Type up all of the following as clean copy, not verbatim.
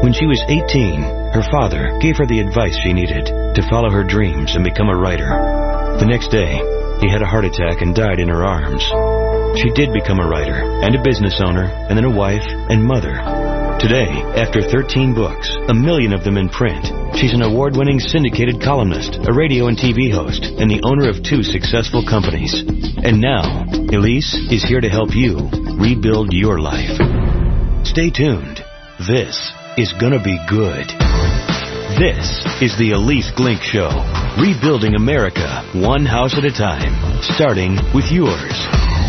When she was 18, her father gave her the advice she needed to follow her dreams and become a writer. The next day, he had a heart attack and died in her arms. She did become a writer and a business owner and then a wife and mother. Today, after 13 books, 1 million of them in print, she's an award-winning syndicated columnist, a radio and TV host, and the owner of 2 successful companies. And now, Elise is here to help you rebuild your life. Stay tuned. This is gonna be good. This is the Elise Glink Show, rebuilding America one house at a time, starting with yours.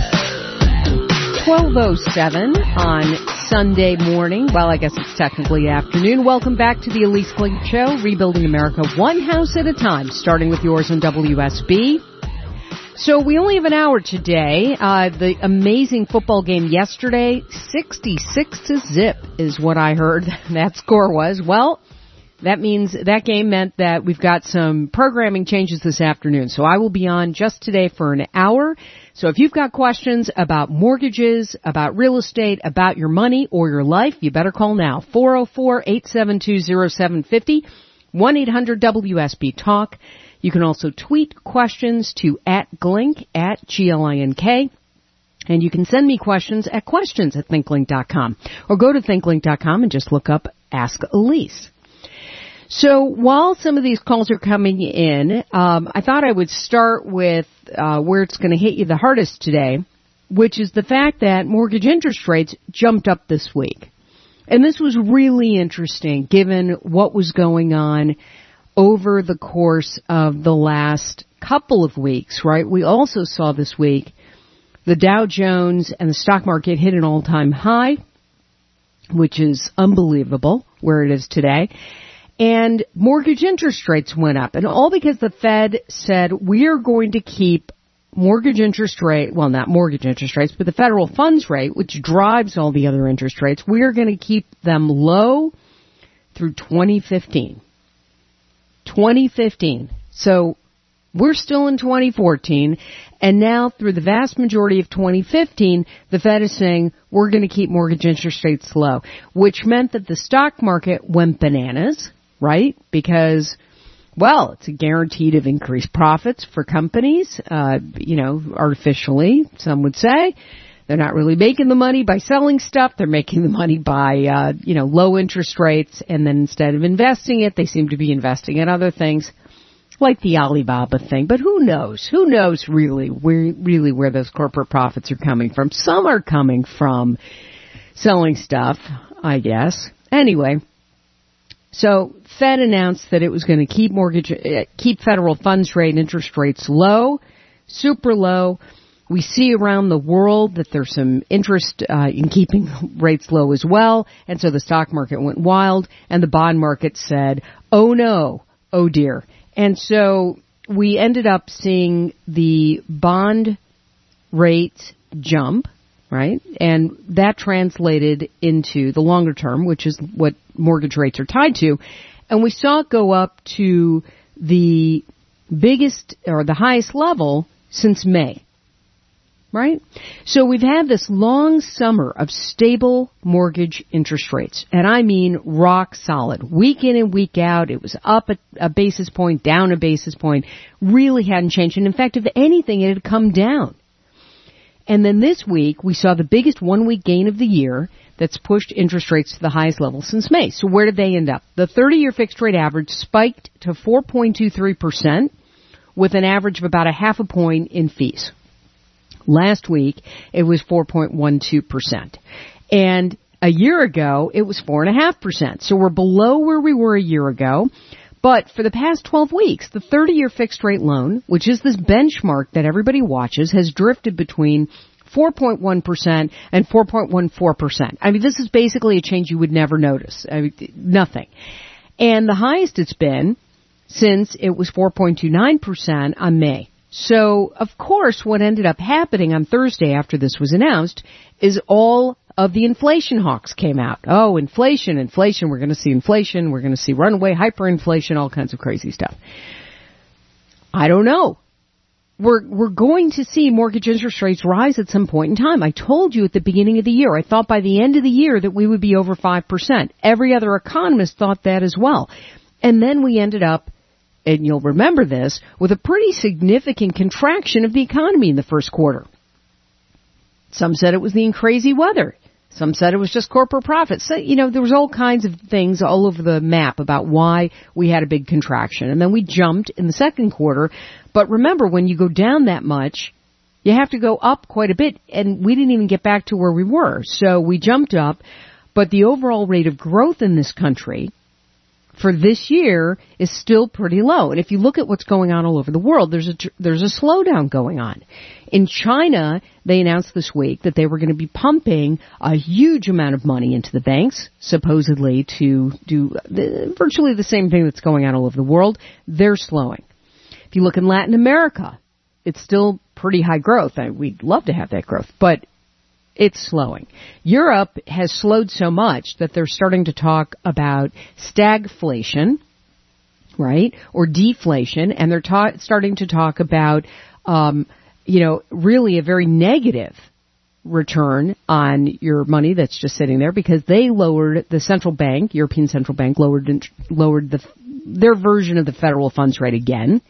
12:07 on Sunday morning. Well, I guess it's technically afternoon. Welcome back to the Elise Glink Show, rebuilding America one house at a time, starting with yours on WSB. So we only have an hour today. The amazing football game yesterday, 66-0 is what I heard that score was. Well, that means that game meant that we've got some programming changes this afternoon. So I will be on just today for an hour. So if you've got questions about mortgages, about real estate, about your money or your life, you better call now. 404-872-0750, 1-800-WSB-TALK. You can also tweet questions to @Glink, @GLINK. And you can send me questions at questions@thinklink.com. Or go to thinklink.com and just look up Ask Elise. So while some of these calls are coming in, I thought I would start with where it's going to hit you the hardest today, which is the fact that mortgage interest rates jumped up this week. And this was really interesting given what was going on over the course of the last couple of weeks, right? We also saw this week the Dow Jones and the stock market hit an all-time high, which is unbelievable where it is today. And mortgage interest rates went up, and all because the Fed said we are going to keep mortgage interest rate, well, not mortgage interest rates, but the federal funds rate, which drives all the other interest rates, we are going to keep them low through 2015. 2015. So we're still in 2014, and now through the vast majority of 2015, the Fed is saying we're going to keep mortgage interest rates low, which meant that the stock market went bananas. Right? Because, well, it's a guarantee of increased profits for companies, artificially, some would say. They're not really making the money by selling stuff. They're making the money by, low interest rates. And then instead of investing it, they seem to be investing in other things like the Alibaba thing. But who knows? Who knows really where those corporate profits are coming from? Some are coming from selling stuff, I guess. Anyway. So Fed announced that it was going to keep federal funds rate and interest rates low, super low. We see around the world that there's some interest in keeping rates low as well. And so the stock market went wild and the bond market said, oh no, oh dear. And so we ended up seeing the bond rate jump. Right? And that translated into the longer term, which is what mortgage rates are tied to. And we saw it go up to the biggest or the highest level since May. Right? So we've had this long summer of stable mortgage interest rates. And I mean rock solid. Week in and week out, it was up a basis point, down a basis point. Really hadn't changed. And in fact, if anything, it had come down. And then this week, we saw the biggest one-week gain of the year that's pushed interest rates to the highest level since May. So where did they end up? The 30-year fixed rate average spiked to 4.23% with an average of about a half a point in fees. Last week, it was 4.12%. And a year ago, it was 4.5%. So we're below where we were a year ago. But for the past 12 weeks, the 30-year fixed rate loan, which is this benchmark that everybody watches, has drifted between 4.1% and 4.14%. I mean, this is basically a change you would never notice. I mean, nothing. And the highest it's been since it was 4.29% on May. So, of course, what ended up happening on Thursday after this was announced is all of the inflation hawks came out. Oh, inflation, we're going to see inflation, we're going to see runaway hyperinflation, all kinds of crazy stuff. I don't know. we're going to see mortgage interest rates rise at some point in time. I told you at the beginning of the year, I thought by the end of the year that we would be over 5%. Every other economist thought that as well. And then we ended up, and you'll remember this, with a pretty significant contraction of the economy in the first quarter. Some said it was the crazy weather. Some said it was just corporate profits. So, there was all kinds of things all over the map about why we had a big contraction. And then we jumped in the second quarter. But remember, when you go down that much, you have to go up quite a bit. And we didn't even get back to where we were. So we jumped up. But the overall rate of growth in this country for this year is still pretty low. And if you look at what's going on all over the world, there's a slowdown going on. In China, they announced this week that they were going to be pumping a huge amount of money into the banks, supposedly to do virtually the same thing that's going on all over the world. They're slowing. If you look in Latin America, it's still pretty high growth. We'd love to have that growth, but it's slowing. Europe has slowed so much that they're starting to talk about stagflation, right, or deflation, and they're starting to talk about, really a very negative return on your money that's just sitting there because they lowered the central bank, European Central Bank, lowered their version of the federal funds rate again,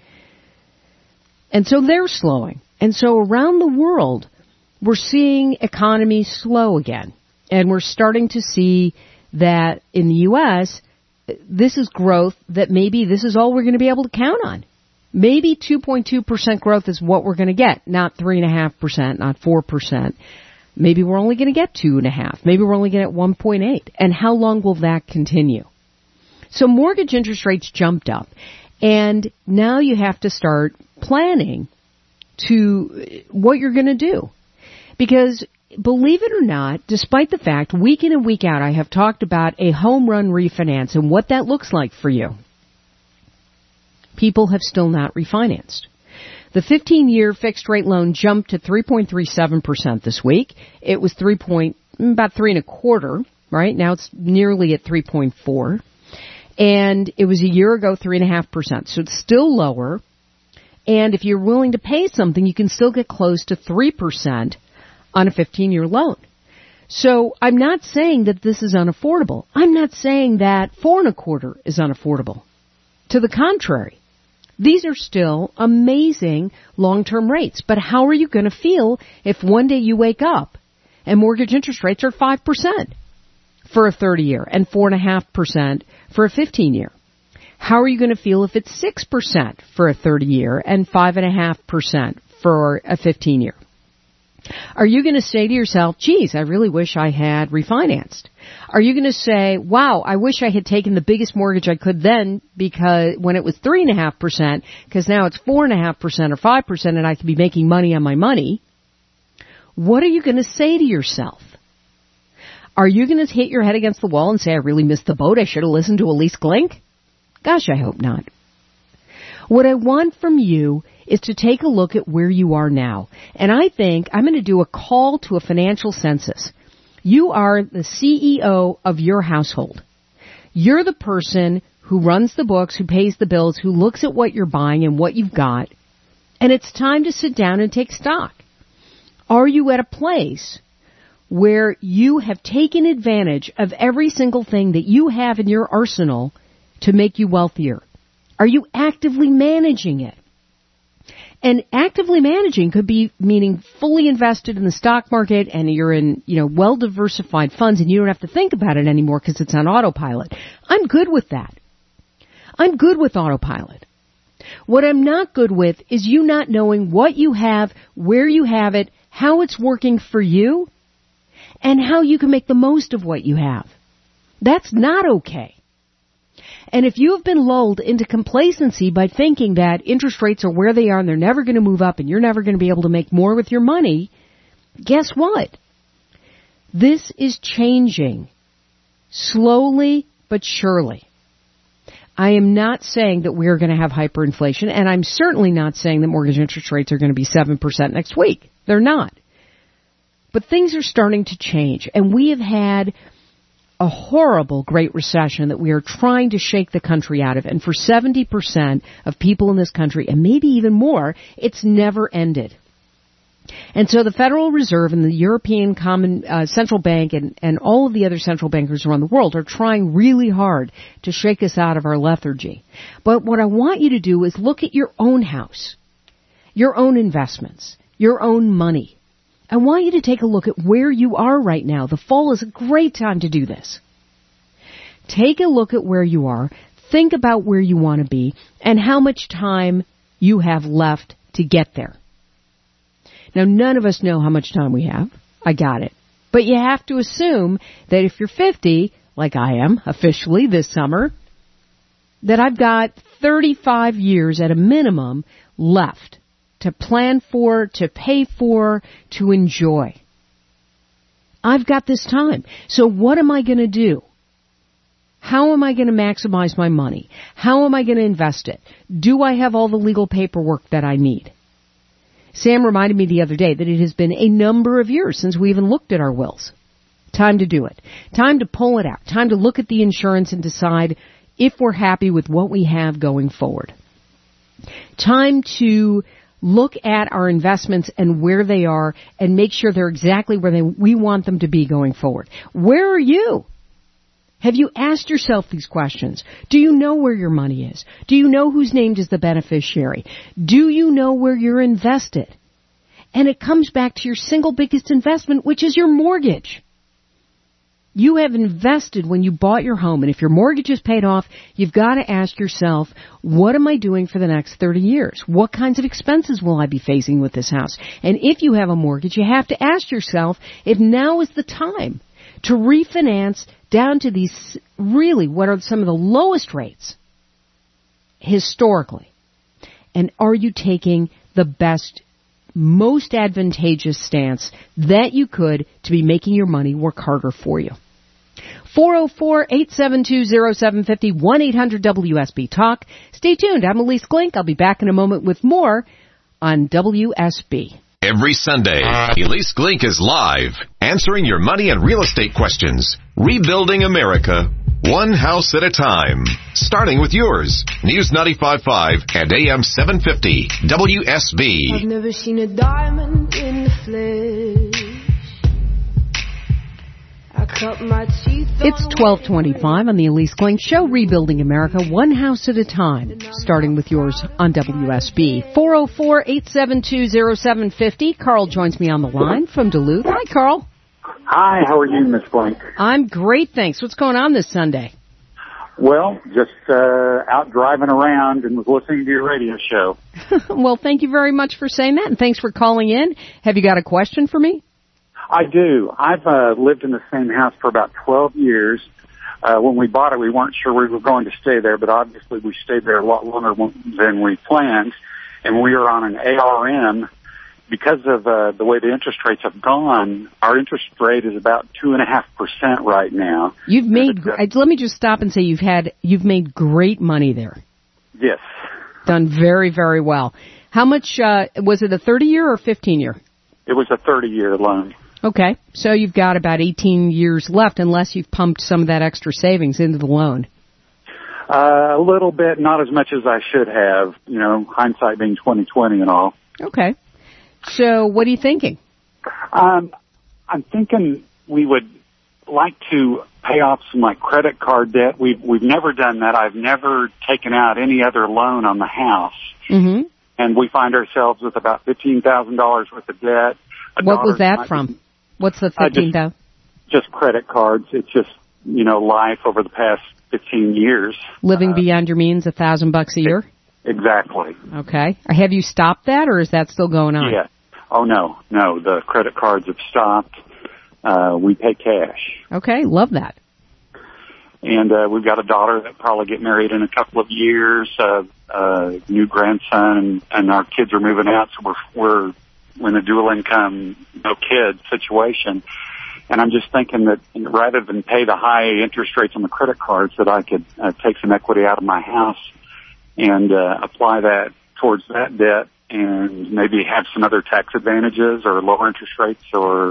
and so they're slowing. And so around the world, we're seeing economies slow again. And we're starting to see that in the U.S., this is growth that maybe this is all we're going to be able to count on. Maybe 2.2% growth is what we're going to get, not 3.5%, not 4%. Maybe we're only going to get 2.5%. Maybe we're only going to get 1.8%. And how long will that continue? So mortgage interest rates jumped up. And now you have to start planning to what you're going to do. Because, believe it or not, despite the fact, week in and week out, I have talked about a home run refinance and what that looks like for you. People have still not refinanced. The 15-year fixed rate loan jumped to 3.37% this week. It was about 3.25%, right? Now it's nearly at 3.4%. And it was a year ago 3.5%. So it's still lower. And if you're willing to pay something, you can still get close to 3% on a 15-year loan. So I'm not saying that this is unaffordable. I'm not saying that 4.25% is unaffordable. To the contrary, these are still amazing long-term rates. But how are you going to feel if one day you wake up and mortgage interest rates are 5% for a 30-year and 4.5% for a 15-year? How are you going to feel if it's 6% for a 30-year and 5.5% for a 15-year? Are you going to say to yourself, geez, I really wish I had refinanced? Are you going to say, wow, I wish I had taken the biggest mortgage I could then because when it was 3.5%, because now it's 4.5% or 5% and I could be making money on my money? What are you going to say to yourself? Are you going to hit your head against the wall and say, I really missed the boat, I should have listened to Elise Glink? Gosh, I hope not. What I want from you is to take a look at where you are now. And I think I'm going to do a call to a financial census. You are the CEO of your household. You're the person who runs the books, who pays the bills, who looks at what you're buying and what you've got. And it's time to sit down and take stock. Are you at a place where you have taken advantage of every single thing that you have in your arsenal to make you wealthier? Are you actively managing it? And actively managing could be meaning fully invested in the stock market and you're in, well-diversified funds and you don't have to think about it anymore because it's on autopilot. I'm good with that. I'm good with autopilot. What I'm not good with is you not knowing what you have, where you have it, how it's working for you, and how you can make the most of what you have. That's not okay. And if you have been lulled into complacency by thinking that interest rates are where they are and they're never going to move up and you're never going to be able to make more with your money, guess what? This is changing slowly but surely. I am not saying that we're going to have hyperinflation, and I'm certainly not saying that mortgage interest rates are going to be 7% next week. They're not. But things are starting to change, and we have had a horrible Great Recession that we are trying to shake the country out of. And for 70% of people in this country, and maybe even more, it's never ended. And so the Federal Reserve and the European Common Central Bank and all of the other central bankers around the world are trying really hard to shake us out of our lethargy. But what I want you to do is look at your own house, your own investments, your own money. I want you to take a look at where you are right now. The fall is a great time to do this. Take a look at where you are, think about where you want to be, and how much time you have left to get there. Now, none of us know how much time we have. I got it. But you have to assume that if you're 50, like I am officially this summer, that I've got 35 years at a minimum left to plan for, to pay for, to enjoy. I've got this time. So what am I going to do? How am I going to maximize my money? How am I going to invest it? Do I have all the legal paperwork that I need? Sam reminded me the other day that it has been a number of years since we even looked at our wills. Time to do it. Time to pull it out. Time to look at the insurance and decide if we're happy with what we have going forward. Time to look at our investments and where they are and make sure they're exactly where we want them to be going forward. Where are you? Have you asked yourself these questions? Do you know where your money is? Do you know who's named as the beneficiary? Do you know where you're invested? And it comes back to your single biggest investment, which is your mortgage. You have invested when you bought your home, and if your mortgage is paid off, you've got to ask yourself, what am I doing for the next 30 years? What kinds of expenses will I be facing with this house? And if you have a mortgage, you have to ask yourself if now is the time to refinance down to these really what are some of the lowest rates historically. And are you taking the best, most advantageous stance that you could to be making your money work harder for you? 404-872-0750, 1-800-WSB-TALK. Stay tuned. I'm Elise Glink. I'll be back in a moment with more on WSB. Every Sunday, Elise Glink is live, answering your money and real estate questions. Rebuilding America, one house at a time. Starting with yours. News 95.5 and AM 750, WSB. I've never seen a diamond in the flesh. I cut my teeth. It's 12:25 on the Elise Glink Show, Rebuilding America, one house at a time. Starting with yours on WSB. 404-872-0750. Carl joins me on the line from Duluth. Hi, Carl. Hi, how are you, Miss Blank? I'm great, thanks. What's going on this Sunday? Well, just out driving around and was listening to your radio show. Well, thank you very much for saying that, and thanks for calling in. Have you got a question for me? I do. I've lived in the same house for about 12 years. When we bought it, we weren't sure we were going to stay there, but obviously we stayed there a lot longer than we planned, and we are on an ARM. Because of the way the interest rates have gone, our interest rate is about 2.5% right now. You've made. Let me just stop and say you've made great money there. Yes. Done very, very well. How much was it? A 30-year or 15-year? It was a 30-year loan. Okay, so you've got about 18 years left, unless you've pumped some of that extra savings into the loan. A little bit, not as much as I should have. You know, hindsight being 20/20 and all. Okay. So what are you thinking? I'm thinking we would like to pay off some like credit card debt. We've never done that. I've never taken out any other loan on the house. Mm-hmm. And we find ourselves with about $15,000 worth of debt. What was that from? What's the 15,000? Just credit cards. It's just, you know, life over the past 15 years. Living beyond your means, $1,000 a year? Exactly. Okay. Have you stopped that, or is that still going on? Yeah. Oh, no. The credit cards have stopped. We pay cash. Okay. Love that. And we've got a daughter that probably get married in a couple of years, new grandson, and our kids are moving out, so we're in a dual income, no kids situation. And I'm just thinking that rather than pay the high interest rates on the credit cards, that I could take some equity out of my house and apply that towards that debt and maybe have some other tax advantages or lower interest rates or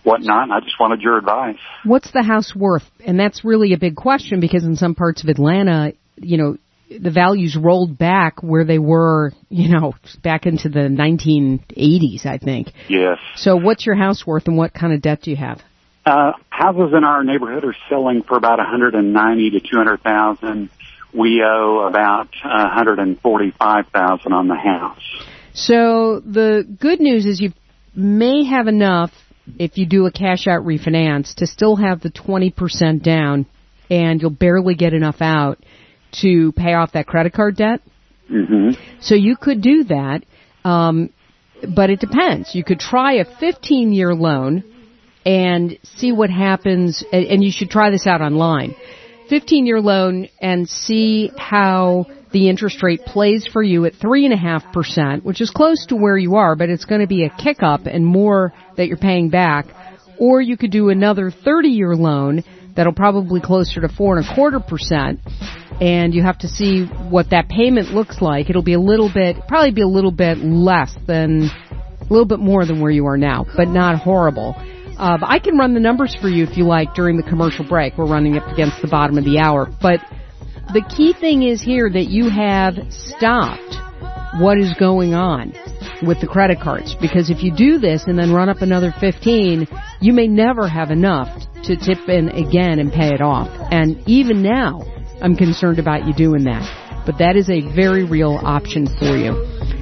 whatnot, and I just wanted your advice. What's the house worth? And that's really a big question because in some parts of Atlanta, the values rolled back where they were, back into the 1980s, I think. Yes. So what's your house worth and what kind of debt do you have? Houses in our neighborhood are selling for about $190,000 to $200,000. We owe about $145,000 on the house. So the good news is you may have enough, if you do a cash-out refinance, to still have the 20% down, and you'll barely get enough out to pay off that credit card debt. Mm-hmm. So you could do that, but it depends. You could try a 15-year loan and see what happens, and you should try this out online. 15-year loan and see how the interest rate plays for you at 3.5%, which is close to where you are, but it's going to be a kick up and more that you're paying back. Or you could do another 30-year loan that'll probably closer to 4.25%, and you have to see what that payment looks like. It'll be probably be a little bit more than where you are now, but not horrible. I can run the numbers for you if you like during the commercial break. We're running up against the bottom of the hour. But the key thing is here that you have stopped what is going on with the credit cards. Because if you do this and then run up another 15, you may never have enough to tip in again and pay it off. And even now, I'm concerned about you doing that. But that is a very real option for you.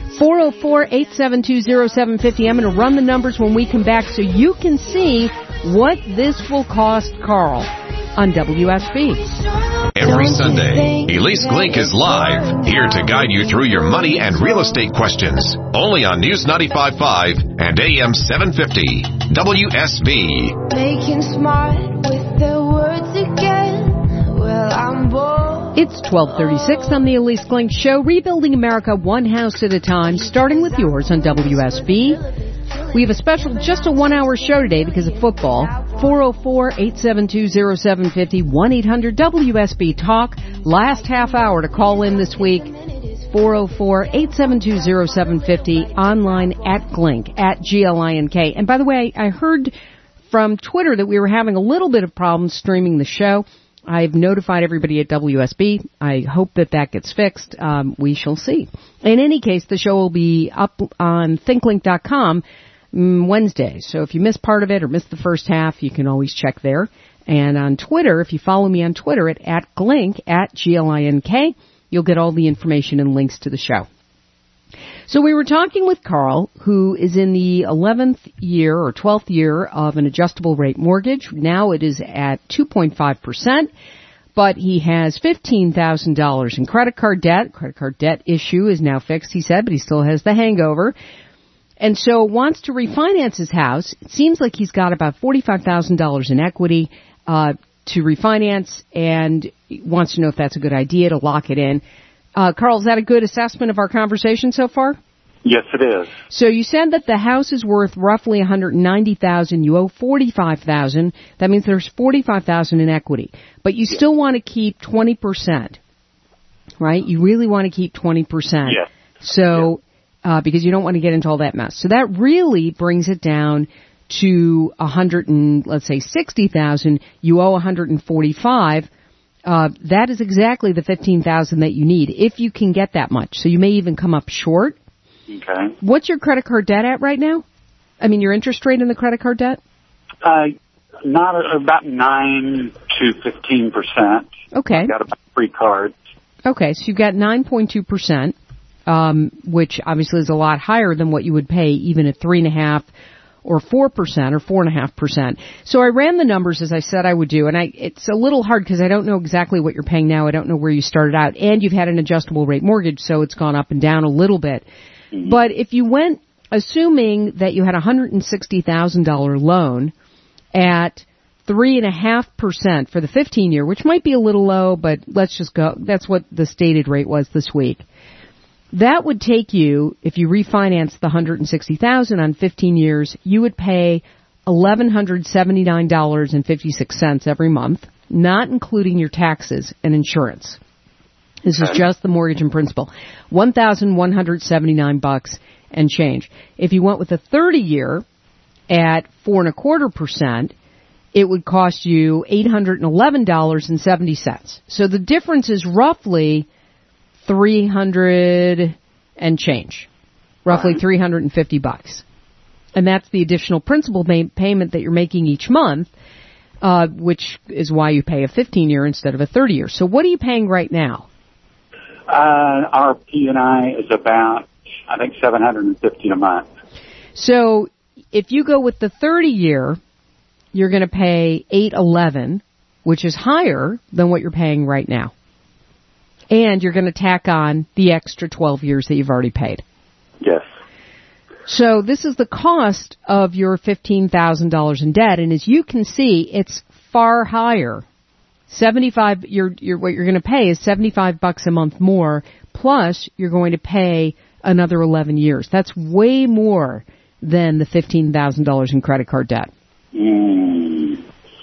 404-872-0750. I'm going to run the numbers when we come back so you can see what this will cost Carl on WSB. Every Sunday, Elise Glink is live, here to guide you through your money and real estate questions. Only on News 95.5 and AM 750. WSB. Making smart with their words again. Well, I'm bored. It's 12:36 on the Elise Glink Show, rebuilding America one house at a time, starting with yours on WSB. We have a special, just a 1-hour show today because of football. 404-872-0750, 1-800-WSB-TALK. Last half hour to call in this week. 404-872-0750, online at Glink, at GLINK. And by the way, I heard from Twitter that we were having a little bit of problems streaming the show. I've notified everybody at WSB. I hope that gets fixed. We shall see. In any case, the show will be up on thinklink.com Wednesday. So if you missed part of it or missed the first half, you can always check there. And on Twitter, if you follow me on Twitter at Glink, at GLINK, you'll get all the information and links to the show. So we were talking with Carl, who is in the 11th year or 12th year of an adjustable rate mortgage. Now it is at 2.5%, but he has $15,000 in credit card debt. Credit card debt issue is now fixed, he said, but he still has the hangover. And so wants to refinance his house. It seems like he's got about $45,000 in equity to refinance, and wants to know if that's a good idea to lock it in. Carl, is that a good assessment of our conversation so far? Yes, it is. So you said that the house is worth roughly $190,000. You owe $45,000. That means there's $45,000 in equity. But you still want to keep 20%, right? You really want to keep 20%. Yes. So, because you don't want to get into all that mess. So that really brings it down to $60,000. You owe $145,000. That is exactly the $15,000 that you need, if you can get that much. So you may even come up short. Okay. What's your credit card debt at right now? I mean, your interest rate in the credit card debt? About 9 to 15%. Okay. I've got about 3 cards. Okay, so you've got 9.2%, which obviously is a lot higher than what you would pay even at 3.5%. Or 4% or 4.5%. So I ran the numbers as I said I would do, and it's a little hard because I don't know exactly what you're paying now. I don't know where you started out, and you've had an adjustable rate mortgage, so it's gone up and down a little bit. Mm-hmm. But if you went, assuming that you had a $160,000 loan at 3.5% for the 15-year, which might be a little low, but let's just go. That's what the stated rate was this week. That would take you, if you refinance the $160,000 on 15 years, you would pay $1,179.56 every month, not including your taxes and insurance. This is just the mortgage and principal. $1,179 and change. If you went with a 30-year at 4.25%, it would cost you $811.70. So the difference is roughly $300 and change, roughly $350. And that's the additional principal payment that you're making each month, which is why you pay a 15-year instead of a 30-year. So what are you paying right now? Our P&I is about, I think, $750 a month. So if you go with the 30-year, you're going to pay $811, which is higher than what you're paying right now. And you're going to tack on the extra 12 years that you've already paid. Yes. So this is the cost of your $15,000 in debt, and as you can see, it's far higher. What you're going to pay is $75 a month more, plus you're going to pay another 11 years. That's way more than the $15,000 in credit card debt. Is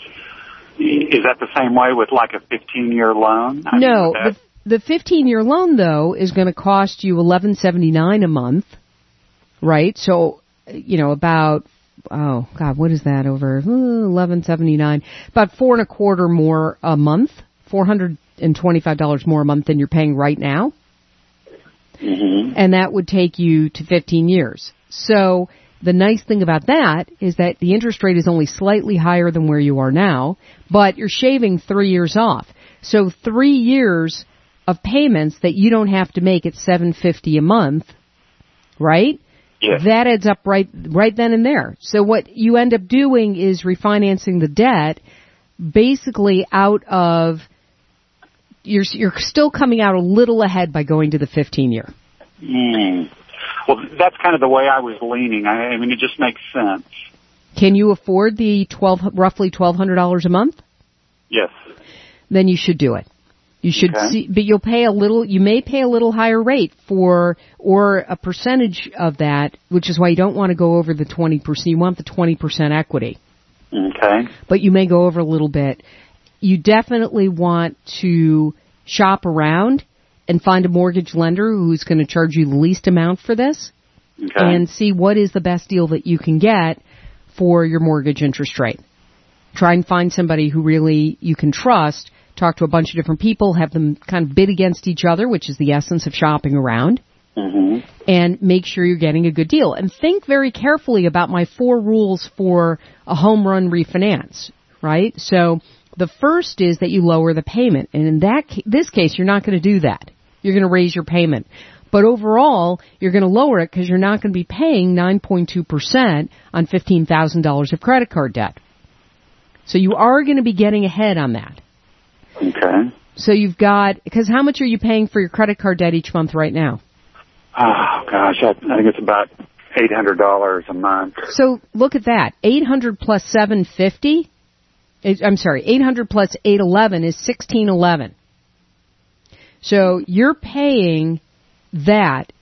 that the same way with like a 15-year loan? No, the 15-year loan though is going to cost you $11.79 a month. Right, so, about, what is that over, $11.79, about $4.25 more a month, $425 more a month than you're paying right now. Mm-hmm. And that would take you to 15 years. So the nice thing about that is that the interest rate is only slightly higher than where you are now, but you're shaving 3 years off. So 3 years of payments that you don't have to make at $750 a month, right? Yes. That adds up right then and there. So what you end up doing is refinancing the debt basically out of, you're still coming out a little ahead by going to the 15-year. Well, that's kind of the way I was leaning. I mean, it just makes sense. Can you afford the roughly $1,200 a month? Yes. Then you should do it. You should see, but you may pay a little higher rate or a percentage of that, which is why you don't want to go over the 20%. You want the 20% equity. Okay. But you may go over a little bit. You definitely want to shop around and find a mortgage lender who's going to charge you the least amount for this. Okay. And see what is the best deal that you can get for your mortgage interest rate. Try and find somebody who really you can trust. Talk to a bunch of different people, have them kind of bid against each other, which is the essence of shopping around, and make sure you're getting a good deal. And think very carefully about my 4 rules for a home run refinance, right? So the first is that you lower the payment. And in this case, you're not going to do that. You're going to raise your payment. But overall, you're going to lower it because you're not going to be paying 9.2% on $15,000 of credit card debt. So you are going to be getting ahead on that. Okay. So you've got, because how much are you paying for your credit card debt each month right now? Oh, gosh, I think it's about $800 a month. So look at that. 800 plus 750, I'm sorry, 800 plus 811 is 1611. So you're paying that,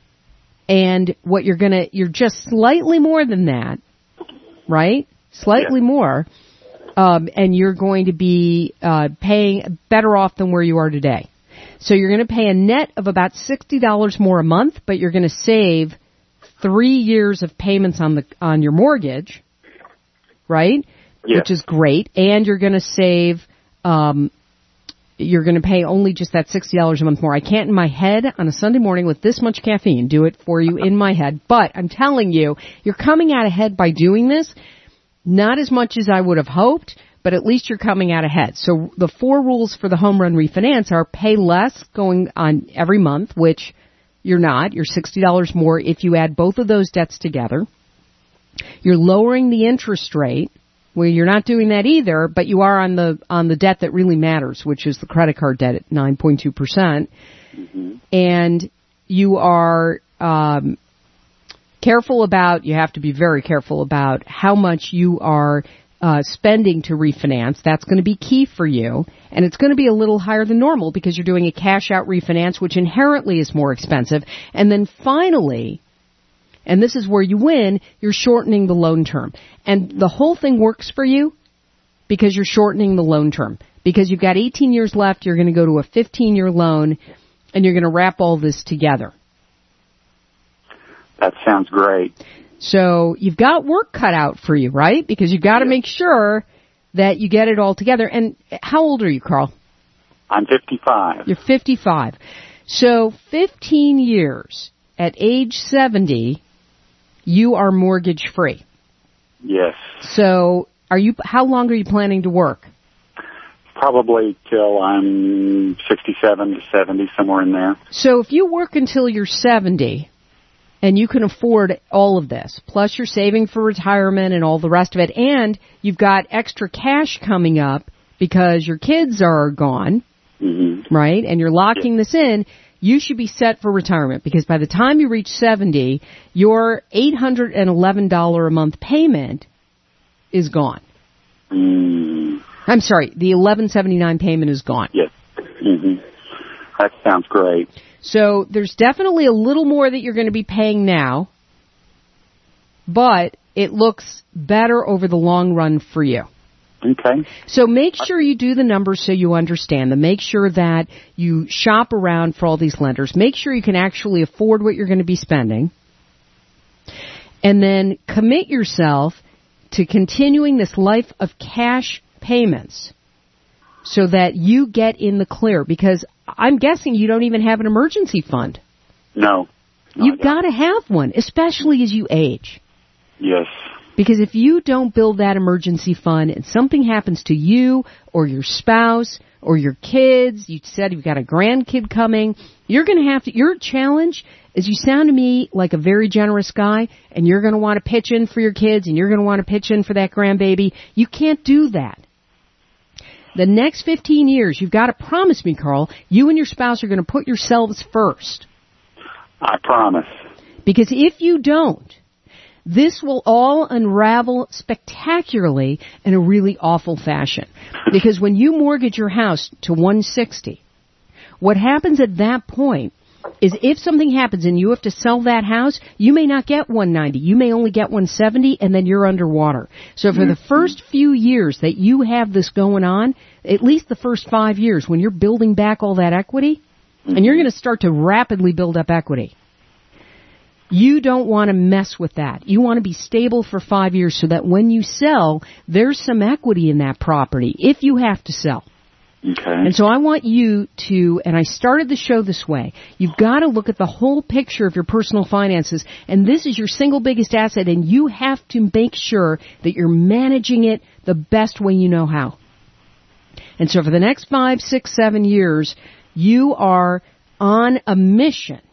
and what you're just slightly more than that, right? Slightly more. And you're going to be paying better off than where you are today. So you're going to pay a net of about $60 more a month, but you're going to save 3 years of payments on your mortgage, right? Yeah. Which is great. And you're going to save, you're going to pay only just that $60 a month more. I can't in my head on a Sunday morning with this much caffeine do it for you in my head, but I'm telling you, you're coming out ahead by doing this. Not as much as I would have hoped, but at least you're coming out ahead. So the 4 rules for the home run refinance are pay less going on every month, which you're not. You're $60 more if you add both of those debts together. You're lowering the interest rate. Well, you're not doing that either, but you are on the debt that really matters, which is the credit card debt at 9.2%. Mm-hmm. And you are you have to be very careful about how much you are spending to refinance. That's going to be key for you. And it's going to be a little higher than normal because you're doing a cash-out refinance, which inherently is more expensive. And then finally, and this is where you win, you're shortening the loan term. And the whole thing works for you because you're shortening the loan term. Because you've got 18 years left, you're going to go to a 15-year loan, and you're going to wrap all this together. That sounds great. So you've got work cut out for you, right? Because you've got to make sure that you get it all together. And how old are you, Carl? I'm 55. You're 55. So 15 years at age 70, you are mortgage free. Yes. So how long are you planning to work? Probably till I'm 67 to 70, somewhere in there. So if you work until you're 70, and you can afford all of this, plus you're saving for retirement and all the rest of it, and you've got extra cash coming up because your kids are gone, right, and you're locking this in, you should be set for retirement, because by the time you reach 70, your $811 a month payment is gone. I'm sorry, the $1,179 payment is gone. Yes. That sounds great. So there's definitely a little more that you're going to be paying now, but it looks better over the long run for you. Okay. So make sure you do the numbers so you understand them. Make sure that you shop around for all these lenders. Make sure you can actually afford what you're going to be spending. And then commit yourself to continuing this life of cash payments so that you get in the clear, because I'm guessing you don't even have an emergency fund. No. You've got to have one, especially as you age. Yes. Because if you don't build that emergency fund and something happens to you or your spouse or your kids, you said you've got a grandkid coming, you're going to have to, your challenge is, you sound to me like a very generous guy, and you're going to want to pitch in for your kids and you're going to want to pitch in for that grandbaby. You can't do that. The next 15 years, you've got to promise me, Carl, you and your spouse are going to put yourselves first. I promise. Because if you don't, this will all unravel spectacularly in a really awful fashion. Because when you mortgage your house to 160, what happens at that point is, if something happens and you have to sell that house, you may not get 190. You may only get 170, and then you're underwater. So for the first few years that you have this going on, at least the first 5 years, when you're building back all that equity, and you're going to start to rapidly build up equity, you don't want to mess with that. You want to be stable for 5 years so that when you sell, there's some equity in that property if you have to sell. Okay. And so I want you to, and I started the show this way, you've got to look at the whole picture of your personal finances, and this is your single biggest asset, and you have to make sure that you're managing it the best way you know how. And so for the next 5, 6, 7 years, you are on a mission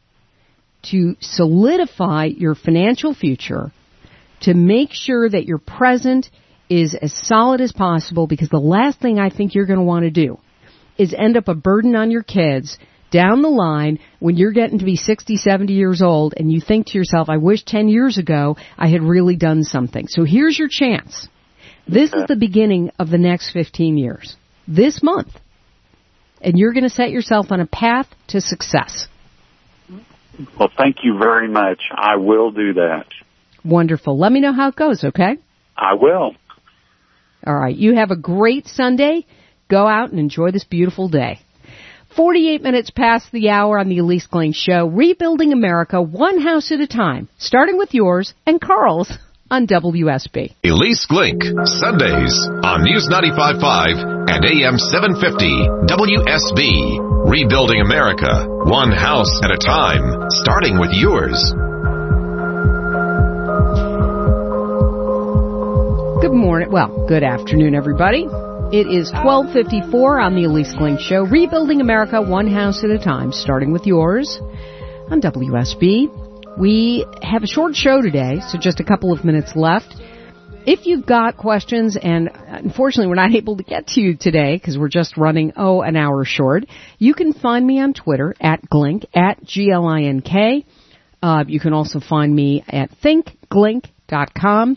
to solidify your financial future, to make sure that your present is as solid as possible, because the last thing I think you're going to want to do is end up a burden on your kids down the line when you're getting to be 60, 70 years old, and you think to yourself, I wish 10 years ago I had really done something. So here's your chance. This is the beginning of the next 15 years. This month. And you're going to set yourself on a path to success. Well, thank you very much. I will do that. Wonderful. Let me know how it goes, okay? I will. All right. You have a great Sunday. Go out and enjoy this beautiful day. 48 minutes past the hour on the Elise Gling Show, rebuilding America one house at a time, starting with yours and Carl's on WSB. Elise Glink, Sundays on News 95.5 and AM 750 WSB. Rebuilding America, one house at a time, starting with yours. Good morning. Well, good afternoon, everybody. It is 12:54 on the Elise Gling Show, rebuilding America one house at a time, starting with yours on WSB. We have a short show today, so just a couple of minutes left. If you've got questions, and unfortunately we're not able to get to you today because we're just running, an hour short, you can find me on Twitter at Glink, at Glink. You can also find me at thinkglink.com,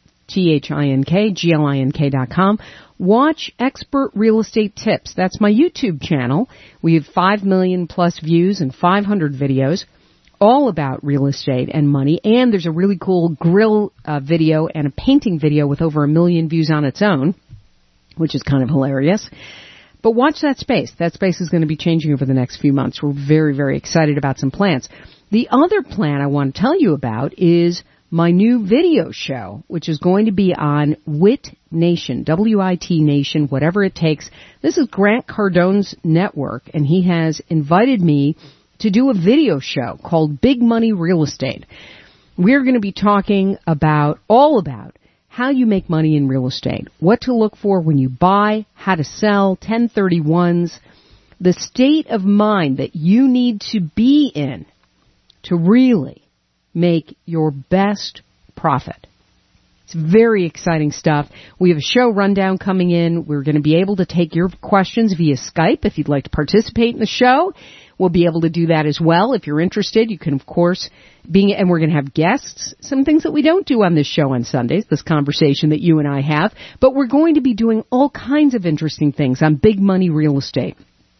ThinkGlink.com. Watch Expert Real Estate Tips. That's my YouTube channel. We have 5 million plus views and 500 videos all about real estate and money. And there's a really cool grill video and a painting video with over 1 million views on its own, which is kind of hilarious. But watch that space. That space is going to be changing over the next few months. We're very, very excited about some plans. The other plan I want to tell you about is my new video show, which is going to be on WIT Nation, W-I-T Nation, whatever it takes. This is Grant Cardone's network, and he has invited me to do a video show called Big Money Real Estate. We're going to be talking all about how you make money in real estate, what to look for when you buy, how to sell, 1031s, the state of mind that you need to be in to really make your best profit. It's very exciting stuff. We have a show rundown coming in. We're going to be able to take your questions via Skype if you'd like to participate in the show. We'll be able to do that as well. If you're interested, you can, of course, and we're going to have guests, some things that we don't do on this show on Sundays, this conversation that you and I have, but we're going to be doing all kinds of interesting things on big money real estate.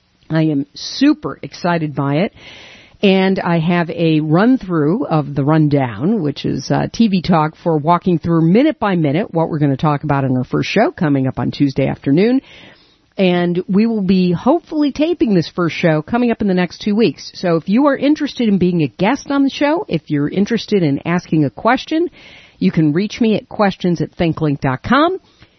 I am super excited by it. And I have a run-through of the rundown, which is TV talk for walking through minute by minute what we're going to talk about in our first show coming up on Tuesday afternoon. And we will be hopefully taping this first show coming up in the next 2 weeks. So if you are interested in being a guest on the show, if you're interested in asking a question, you can reach me at questions@thinklink.com.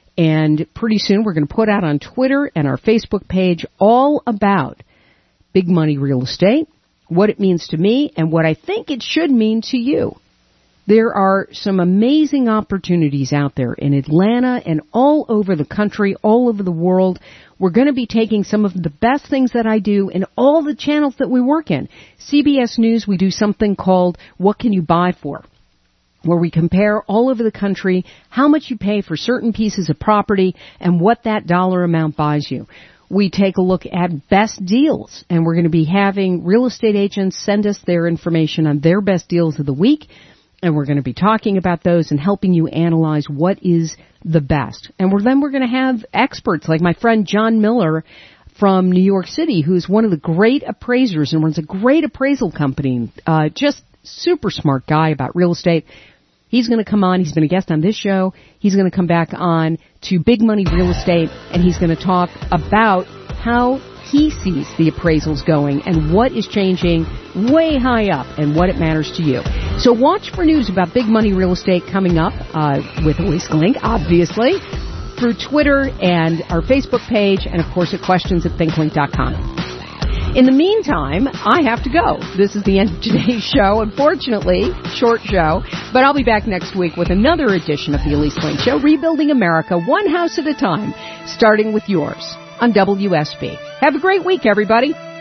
And pretty soon we're going to put out on Twitter and our Facebook page all about big money real estate, what it means to me, and what I think it should mean to you. There are some amazing opportunities out there in Atlanta and all over the country, all over the world. We're going to be taking some of the best things that I do in all the channels that we work in. CBS News, we do something called What Can You Buy For?, where we compare all over the country how much you pay for certain pieces of property and what that dollar amount buys you. We take a look at best deals, and we're going to be having real estate agents send us their information on their best deals of the week, and we're going to be talking about those and helping you analyze what is the best. And then we're going to have experts like my friend John Miller from New York City, who's one of the great appraisers and runs a great appraisal company, just super smart guy about real estate. He's going to come on. He's been a guest on this show. He's going to come back on to Big Money Real Estate, and he's going to talk about how he sees the appraisals going and what is changing way high up and what it matters to you. So watch for news about Big Money Real Estate coming up with Elise Glink, obviously, through Twitter and our Facebook page, and, of course, at questions@thinklink.com. In the meantime, I have to go. This is the end of today's show. Unfortunately, short show. But I'll be back next week with another edition of the Elise Glink Show, rebuilding America one house at a time, starting with yours on WSB. Have a great week, everybody.